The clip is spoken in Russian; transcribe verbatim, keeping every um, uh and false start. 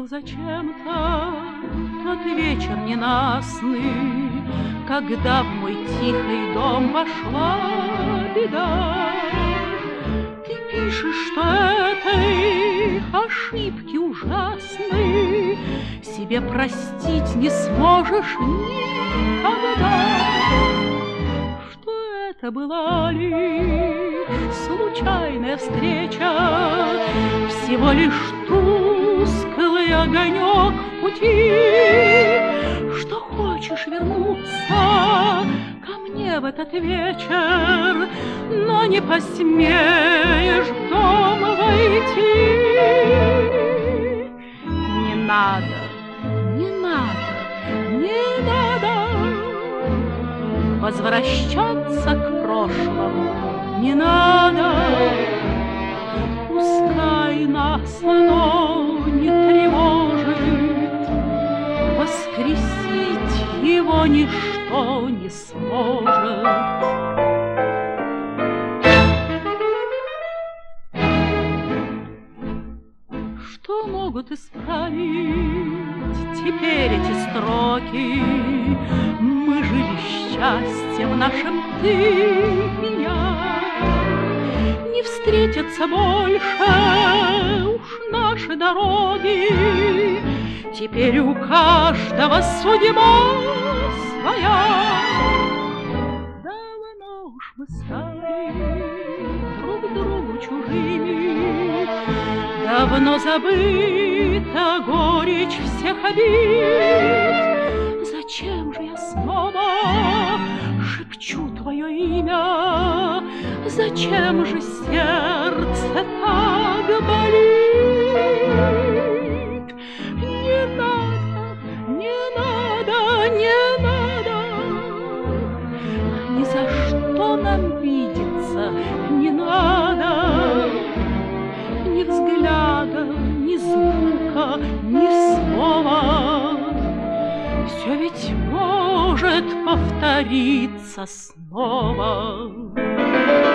был зачем-то тот вечер ненастный, когда в мой тихий дом вошла беда. Ты пишешь, что этой ошибки ужасной себе простить не сможешь никогда. Что это была лишь случайная встреча, всего лишь тусклый огонек в пути, что хочешь вернуться ко мне в этот вечер, но не посмеешь в дом войти. Не надо, не надо, не надо возвращаться к прошлому, не надо. Пускай нас оно не тревожит, воскресить его ничто не сможет. Что могут исправить теперь эти строки? Мы жили счастьем нашим, ты и я. Не встретятся больше уж наши дороги, теперь у каждого судьба своя. Давно уж мы стали друг другу чужими, давно забыта горечь всех обид. Зачем же я снова шепчу твое имя? Зачем же сердце так болит? Не надо, не надо, не надо, ни за что нам видеться не надо. Ни взгляда, ни звука, ни слова. Все ведь может повториться снова.